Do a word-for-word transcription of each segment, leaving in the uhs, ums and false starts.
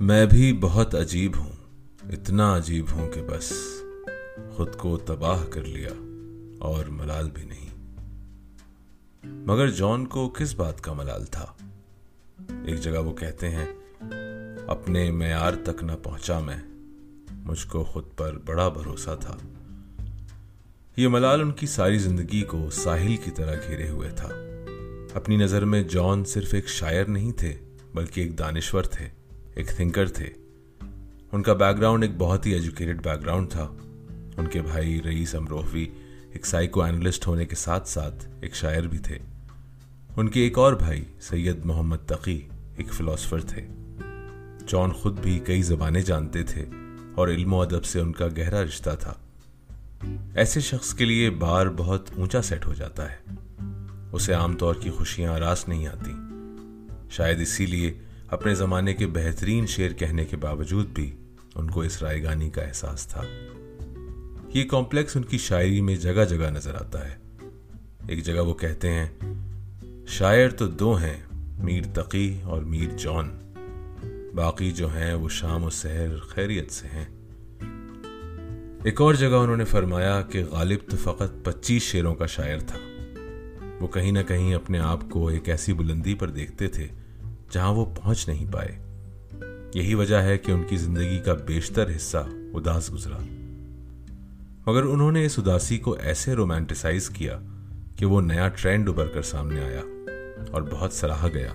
मैं भी बहुत अजीब हूँ, इतना अजीब हूँ कि बस खुद को तबाह कर लिया और मलाल भी नहीं। मगर जॉन को किस बात का मलाल था? एक जगह वो कहते हैं, अपने मेयार तक न पहुंचा मैं, मुझको खुद पर बड़ा भरोसा था। ये मलाल उनकी सारी जिंदगी को साहिल की तरह घेरे हुए था। अपनी नज़र में जॉन सिर्फ एक शायर नहीं थे, बल्कि एक दानिश्वर थे, एक थिंकर थे। उनका बैकग्राउंड एक बहुत ही एजुकेटेड बैकग्राउंड था। उनके भाई रईस अमरोहवी एक साइको एनालिस्ट होने के साथ साथ एक शायर भी थे। उनके एक और भाई सैयद मोहम्मद तकी एक फिलोसफर थे। जॉन खुद भी कई ज़बानें जानते थे और इल्म व अदब से उनका गहरा रिश्ता था। ऐसे शख्स के लिए बार बहुत ऊंचा सेट हो जाता है। उसे आमतौर की खुशियां रास नहीं आती। शायद इसीलिए अपने ज़माने के बेहतरीन शेर कहने के बावजूद भी उनको इस रायगानी का एहसास था। ये कॉम्प्लेक्स उनकी शायरी में जगह जगह नजर आता है। एक जगह वो कहते हैं, शायर तो दो हैं, मीर तकी और मीर जॉन, बाकी जो हैं वो शाम और सहर खैरियत से हैं। एक और जगह उन्होंने फरमाया कि गालिब तो फकत पच्चीस शेरों का शायर था। वो कहीं ना कहीं अपने आप को एक ऐसी बुलंदी पर देखते थे जहां वो पहुंच नहीं पाए। यही वजह है कि उनकी जिंदगी का बेशतर हिस्सा उदास गुजरा। मगर उन्होंने इस उदासी को ऐसे रोमांटिसाइज किया कि वो नया ट्रेंड उभर कर सामने आया और बहुत सराहा गया।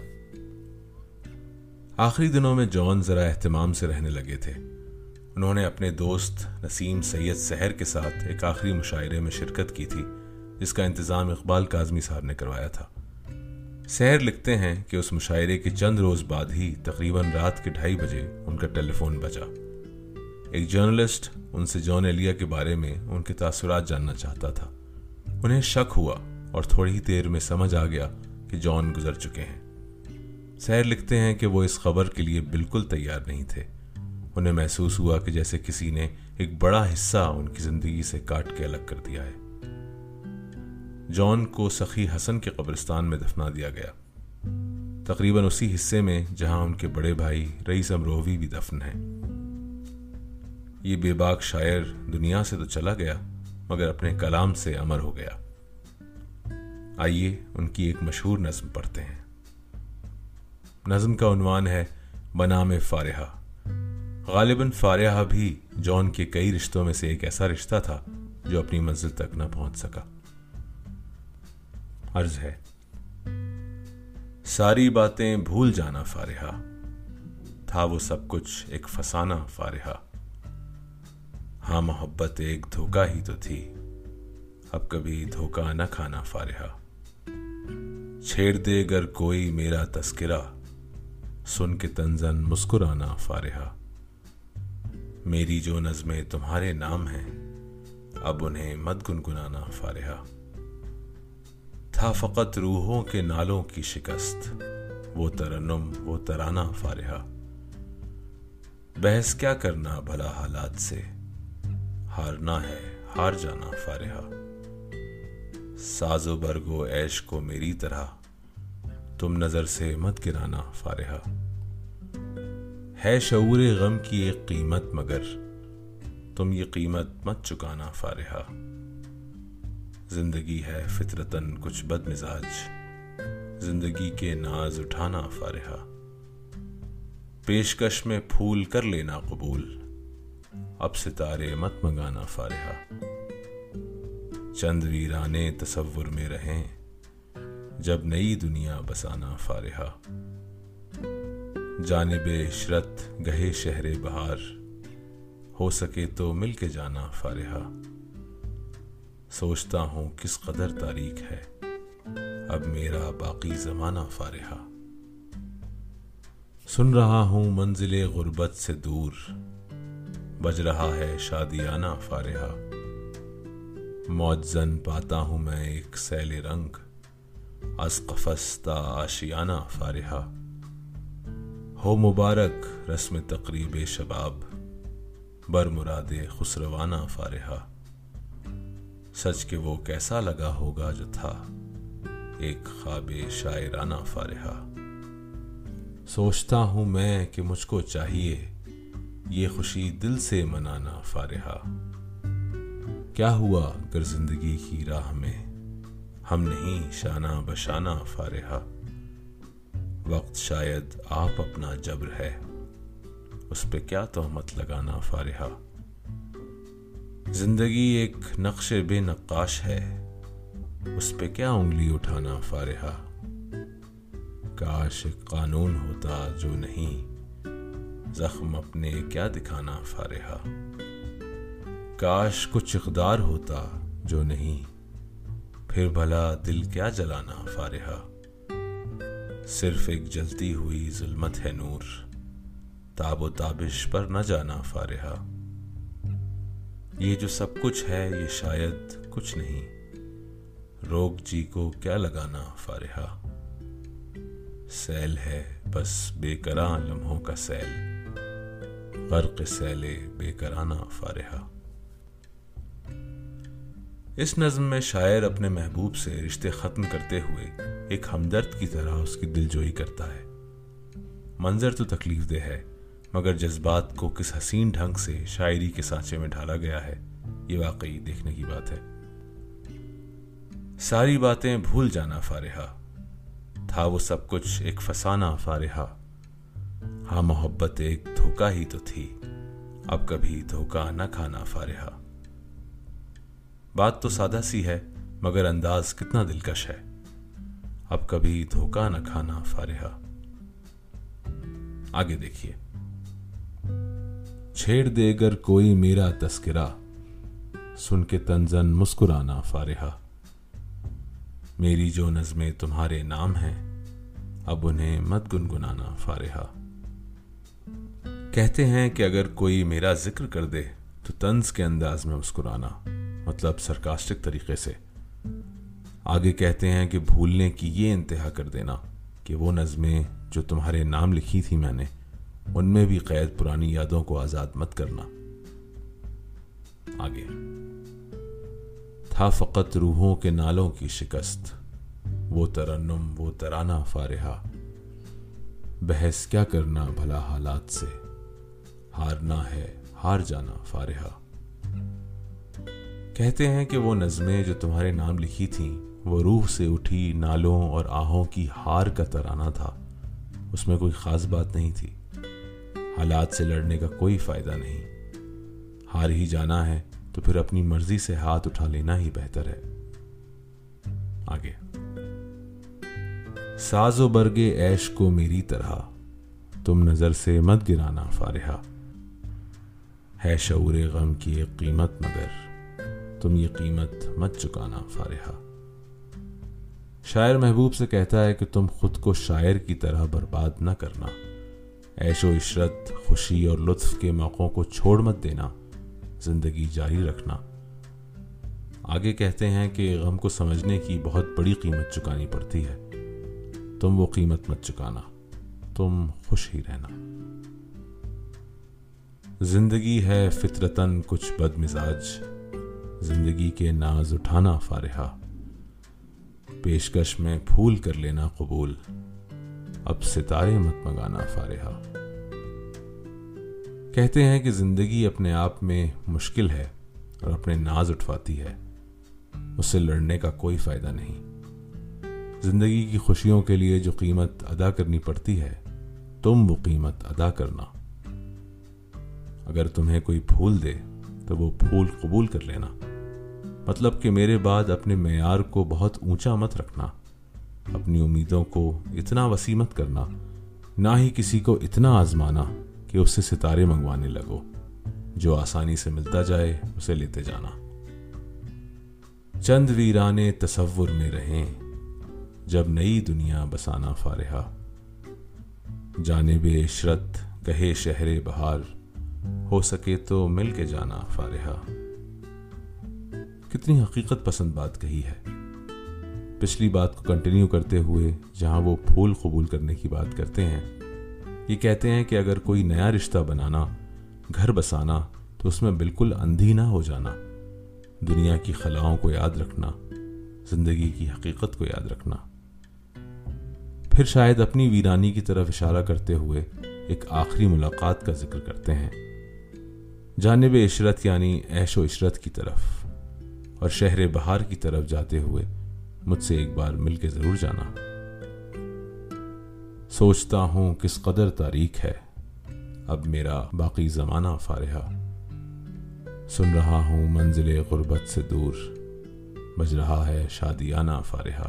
आखिरी दिनों में जॉन जरा एहतमाम से रहने लगे थे। उन्होंने अपने दोस्त नसीम सैयद सहर के साथ एक आखिरी मुशायरे में शिरकत की थी, जिसका इंतज़ाम इकबाल काज़मी साहब ने करवाया था। सहर लिखते हैं कि उस मुशायरे के चंद रोज बाद ही तकरीबन रात के ढाई बजे उनका टेलीफोन बजा। एक जर्नलिस्ट उनसे जॉन एलिया के बारे में उनके तासुरात जानना चाहता था। उन्हें शक हुआ और थोड़ी ही देर में समझ आ गया कि जॉन गुजर चुके हैं। सहर लिखते हैं कि वो इस खबर के लिए बिल्कुल तैयार नहीं थे। उन्हें महसूस हुआ कि जैसे किसी ने एक बड़ा हिस्सा उनकी जिंदगी से काट के अलग कर दिया है। जॉन को सखी हसन के कब्रिस्तान में दफना दिया गया, तकरीबन उसी हिस्से में जहां उनके बड़े भाई रईस अमरोहवी भी दफन हैं। ये बेबाक शायर दुनिया से तो चला गया, मगर अपने कलाम से अमर हो गया। आइए उनकी एक मशहूर नज्म पढ़ते हैं। नज्म का उन्वान है बनामे फारिहा। गालिबन फारिहा भी जॉन के कई रिश्तों में से एक ऐसा रिश्ता था जो अपनी मंजिल तक न पहुंच सका। अर्ज है, सारी बातें भूल जाना फारिहा, था वो सब कुछ एक फसाना फारिहा। हाँ मोहब्बत एक धोखा ही तो थी, अब कभी धोखा न खाना फारिहा। छेड़ दे गर कोई मेरा तस्किरा, सुन के तंजन मुस्कुराना फारिहा। मेरी जो नज़में तुम्हारे नाम हैं, अब उन्हें मत गुनगुनाना फारिहा। था फकत रूहों के नालों की शिकस्त, वो तरन्नुम वो तराना फारिहा। बहस क्या करना भला हालात से, हारना है हार जाना फारिहा। साजो बरगो ऐश को मेरी तरह, तुम नजर से मत गिराना फारिहा। है शऊरे गम की एक कीमत, मगर तुम ये कीमत मत चुकाना फारिहा। जिंदगी है फितरतन कुछ बदमिजाज, जिंदगी के नाज उठाना फारिहा। पेशकश में फूल कर लेना कबूल, अब सितारे मत मंगाना फारिहा। चंद वीराने तसव्वुर में रहें, जब नई दुनिया बसाना फारिहा। जानिबे इशरत गहे शहरे बहार, हो सके तो मिल के जाना फारिहा। सोचता हूं किस कदर तारीख है, अब मेरा बाकी जमाना फारिहा। सुन रहा हूं मंजिले गुर्बत से दूर, बज रहा है शादियाना फारिहा। मौजन पाता हूं मैं एक सैले रंग, अज कफस्ता आशियाना फारिहा। हो मुबारक रस्म तकरीब शबाब, बर मुरादे खुसरवाना फारिहा। सच के वो कैसा लगा होगा जो था, एक ख्वाबे शायराना फारिहा। सोचता हूँ मैं कि मुझको चाहिए ये खुशी दिल से मनाना फारिहा। क्या हुआ अगर जिंदगी की राह में हम नहीं शाना बशाना फारिहा। वक्त शायद आप अपना जब्र है, उस पे क्या तोहमत लगाना फारिहा। जिंदगी एक नक्शे बे नक्काश है, उस पे क्या उंगली उठाना फारिहा। काश एक कानून होता जो नहीं, जख्म अपने क्या दिखाना फारिहा। काश कुछ इक़दार होता जो नहीं, फिर भला दिल क्या जलाना फारिहा। सिर्फ एक जलती हुई जुल्मत है नूर, ताबो ताबिश पर न जाना फारिहा। ये जो सब कुछ है ये शायद कुछ नहीं, रोग जी को क्या लगाना फारिहा। सैल है बस बेकरां लम्हों का सैल, गर्क सैले बेकराना फारिहा। इस नज़्म में शायर अपने महबूब से रिश्ते ख़त्म करते हुए एक हमदर्द की तरह उसकी दिलजोई करता है। मंजर तो तकलीफ दे है, मगर जज्बात को किस हसीन ढंग से शायरी के सांचे में ढाला गया है, ये वाकई देखने की बात है। सारी बातें भूल जाना फारिहा, था वो सब कुछ एक फसाना फारिहा। हाँ मोहब्बत एक धोखा ही तो थी, अब कभी धोखा न खाना फारिहा। बात तो सादा सी है मगर अंदाज कितना दिलकश है, अब कभी धोखा न खाना फारिहा। आगे देखिए। छेड़ देगर कोई मेरा तस्करा, सुन के तंजन मुस्कुराना फारिहा। मेरी जो नज़में तुम्हारे नाम हैं, अब उन्हें मत गुनगुनाना फारिहा। कहते हैं कि अगर कोई मेरा जिक्र कर दे तो तंज के अंदाज में मुस्कुराना, मतलब सरकास्टिक तरीके से। आगे कहते हैं कि भूलने की ये इंतहा कर देना कि वो नज़में जो तुम्हारे नाम लिखी थी मैंने, उनमें भी कैद पुरानी यादों को आज़ाद मत करना। आगे। था फ़कत रूहों के नालों की शिकस्त, वो तरन्नुम वो तराना फारिहा। बहस क्या करना भला हालात से, हारना है हार जाना फारिहा। कहते हैं कि वो नज़में जो तुम्हारे नाम लिखी थीं, वो रूह से उठी नालों और आहों की हार का तराना था। उसमें कोई ख़ास बात नहीं थी, हालात से लड़ने का कोई फ़ायदा नहीं। हार ही जाना है तो फिर अपनी मर्जी से हाथ उठा लेना ही बेहतर है। आगे। साजो बरगे ऐश को मेरी तरह, तुम नजर से मत गिराना फारिहा। है शऊरे गम की एक कीमत, मगर तुम ये कीमत मत चुकाना फारिहा। शायर महबूब से कहता है कि तुम खुद को शायर की तरह बर्बाद न करना। ऐशो इशरत, खुशी और लुत्फ के मौक़ों को छोड़ मत देना, जिंदगी जारी रखना। आगे कहते हैं कि गम को समझने की बहुत बड़ी कीमत चुकानी पड़ती है। तुम वो कीमत मत चुकाना, तुम खुश ही रहना। जिंदगी है फितरतन कुछ बदमिजाज, जिंदगी के नाज उठाना फारिहा। पेशकश में फूल कर लेना कबूल, अब सितारे मत मंगाना फारिहा। कहते हैं कि जिंदगी अपने आप में मुश्किल है और अपने नाज उठवाती है, उससे लड़ने का कोई फायदा नहीं। जिंदगी की खुशियों के लिए जो कीमत अदा करनी पड़ती है, तुम वो कीमत अदा करना। अगर तुम्हें कोई फूल दे तो वो फूल कबूल कर लेना, मतलब कि मेरे बाद अपने मेयार को बहुत ऊंचा मत रखना, अपनी उम्मीदों को इतना वसी मत करना, ना ही किसी को इतना आजमाना कि उससे सितारे मंगवाने लगो। जो आसानी से मिलता जाए उसे लेते जाना। चंद वीराने तसव्वुर में रहें, जब नई दुनिया बसाना फारिहा। जानिबे इशरत कहे शहरे बहार, हो सके तो मिल के जाना फारिहा। कितनी हकीकत पसंद बात कही है। पिछली बात को कंटिन्यू करते हुए जहां वो फूल कबूल करने की बात करते हैं, ये कहते हैं कि अगर कोई नया रिश्ता बनाना, घर बसाना, तो उसमें बिल्कुल अंधी ना हो जाना। दुनिया की खलाओं को याद रखना, जिंदगी की हकीकत को याद रखना। پھر شاید اپنی ویرانی کی طرف اشارہ کرتے ہوئے ایک آخری ملاقات کا ذکر کرتے ہیں، جانب عشرت یعنی عیش و عشرت کی طرف، اور شہر بہار کی طرف جاتے ہوئے مجھ سے ایک بار مل کے ضرور جانا۔ سوچتا ہوں کس قدر تاریک ہے اب میرا باقی زمانہ فارحہ، سن رہا ہوں منزل غربت سے دور، بج رہا ہے شادیانہ فارحہ۔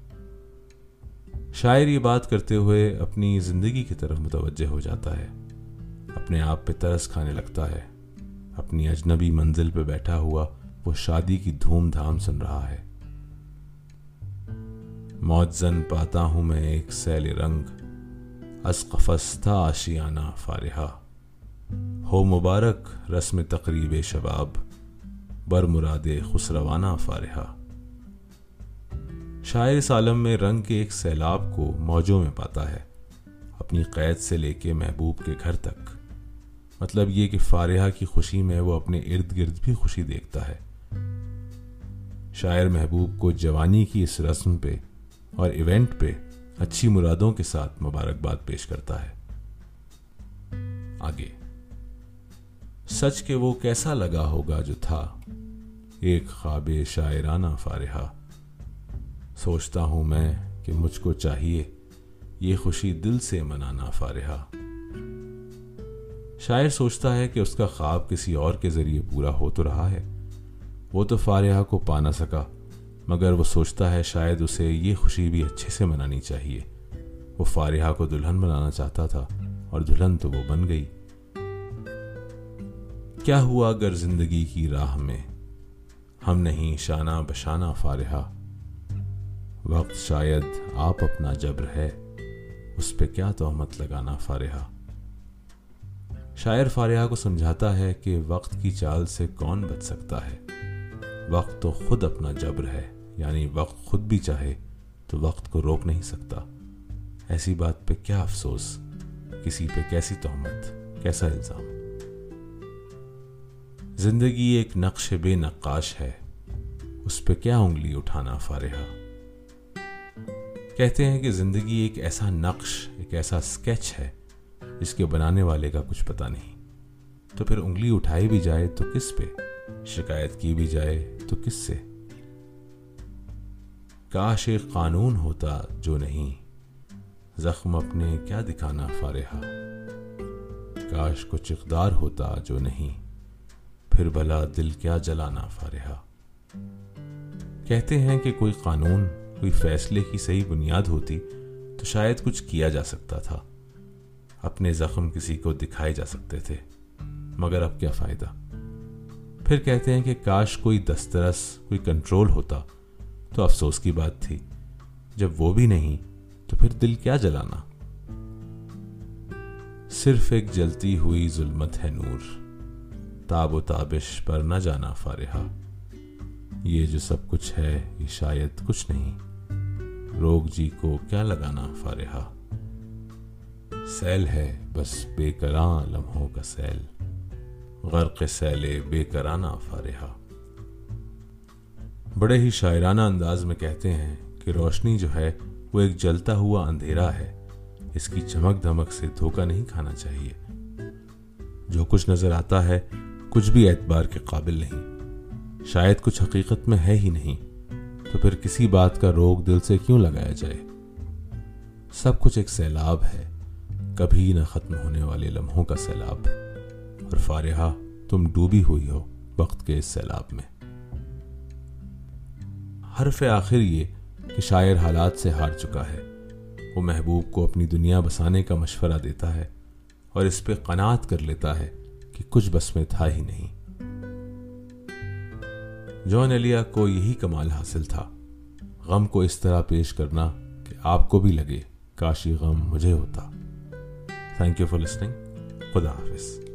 شاعر یہ بات کرتے ہوئے اپنی زندگی کی طرف متوجہ ہو جاتا ہے، اپنے آپ پہ ترس کھانے لگتا ہے، اپنی اجنبی منزل پہ بیٹھا ہوا وہ شادی کی دھوم دھام سن رہا ہے۔ موج زن پاتا ہوں میں ایک سیل رنگ، از قفس تھا آشیانہ فارحہ، ہو مبارک رسم تقریب شباب، بر مراد خسروانہ فارحہ۔ شاعر اس عالم میں رنگ کے ایک سیلاب کو موجوں میں پاتا ہے، اپنی قید سے لے کے محبوب کے گھر تک، مطلب یہ کہ فارحہ کی خوشی میں وہ اپنے ارد گرد بھی خوشی دیکھتا ہے۔ شاعر محبوب کو جوانی کی اس رسم پہ اور ایونٹ پہ اچھی مرادوں کے ساتھ مبارکباد پیش کرتا ہے۔ آگے، سچ کہ وہ کیسا لگا ہوگا جو تھا ایک خواب شاعرانہ فارحہ، سوچتا ہوں میں کہ مجھ کو چاہیے یہ خوشی دل سے منانا فارحہ۔ شاعر سوچتا ہے کہ اس کا خواب کسی اور کے ذریعے پورا ہو تو رہا ہے، وہ تو فارحہ کو پا نہ سکا، مگر وہ سوچتا ہے شاید اسے یہ خوشی بھی اچھے سے منانی چاہیے۔ وہ فارحہ کو دلہن بنانا چاہتا تھا اور دلہن تو وہ بن گئی۔ کیا ہوا اگر زندگی کی راہ میں ہم نہیں شانہ بشانہ فارحہ، وقت شاید آپ اپنا جبر ہے، اس پہ کیا تہمت لگانا فارحہ۔ شاعر فارحہ کو سمجھاتا ہے کہ وقت کی چال سے کون بچ سکتا ہے، وقت تو خود اپنا جبر ہے، یعنی وقت خود بھی چاہے تو وقت کو روک نہیں سکتا۔ ایسی بات پہ کیا افسوس، کسی پہ کیسی تہمت، کیسا الزام۔ زندگی ایک نقش بے نقاش ہے، اس پہ کیا انگلی اٹھانا فارحہ۔ کہتے ہیں کہ زندگی ایک ایسا نقش، ایک ایسا اسکیچ ہے جس کے بنانے والے کا کچھ پتہ نہیں، تو پھر انگلی اٹھائی بھی جائے تو کس پہ، شکایت کی بھی جائے تو کس سے۔ کاش ایک قانون ہوتا جو نہیں، زخم اپنے کیا دکھانا فارحہ۔ کاش کچھ اقدار ہوتا جو نہیں، پھر بھلا دل کیا جلانا فارحہ۔ کہتے ہیں کہ کوئی قانون، کوئی فیصلے کی صحیح بنیاد ہوتی تو شاید کچھ کیا جا سکتا تھا، اپنے زخم کسی کو دکھائے جا سکتے تھے، مگر اب کیا فائدہ۔ پھر کہتے ہیں کہ کاش کوئی دسترس، کوئی کنٹرول ہوتا تو افسوس کی بات تھی، جب وہ بھی نہیں تو پھر دل کیا جلانا۔ صرف ایک جلتی ہوئی ظلمت ہے نور، تاب و تابش پر نہ جانا فارحہ۔ یہ جو سب کچھ ہے یہ شاید کچھ نہیں، روگ جی کو کیا لگانا فارحہ۔ سیل ہے بس بے کراں لمحوں کا سیل، غرق سیل بے کرانہ فارحہ۔ بڑے ہی شاعرانہ انداز میں کہتے ہیں کہ روشنی جو ہے وہ ایک جلتا ہوا اندھیرا ہے، اس کی چمک دھمک سے دھوکہ نہیں کھانا چاہیے۔ جو کچھ نظر آتا ہے کچھ بھی اعتبار کے قابل نہیں، شاید کچھ حقیقت میں ہے ہی نہیں، تو پھر کسی بات کا روگ دل سے کیوں لگایا جائے۔ سب کچھ ایک سیلاب ہے، کبھی نہ ختم ہونے والے لمحوں کا سیلاب، اور فارحہ تم ڈوبی ہوئی ہو وقت کے اس سیلاب میں۔ حرف آخر یہ کہ شاعر حالات سے ہار چکا ہے، وہ محبوب کو اپنی دنیا بسانے کا مشورہ دیتا ہے اور اس پہ قناعت کر لیتا ہے کہ کچھ بس میں تھا ہی نہیں۔ جان ایلیا کو یہی کمال حاصل تھا، غم کو اس طرح پیش کرنا کہ آپ کو بھی لگے کاش یہ غم مجھے ہوتا۔ تھینک یو فار لسننگ، خدا حافظ۔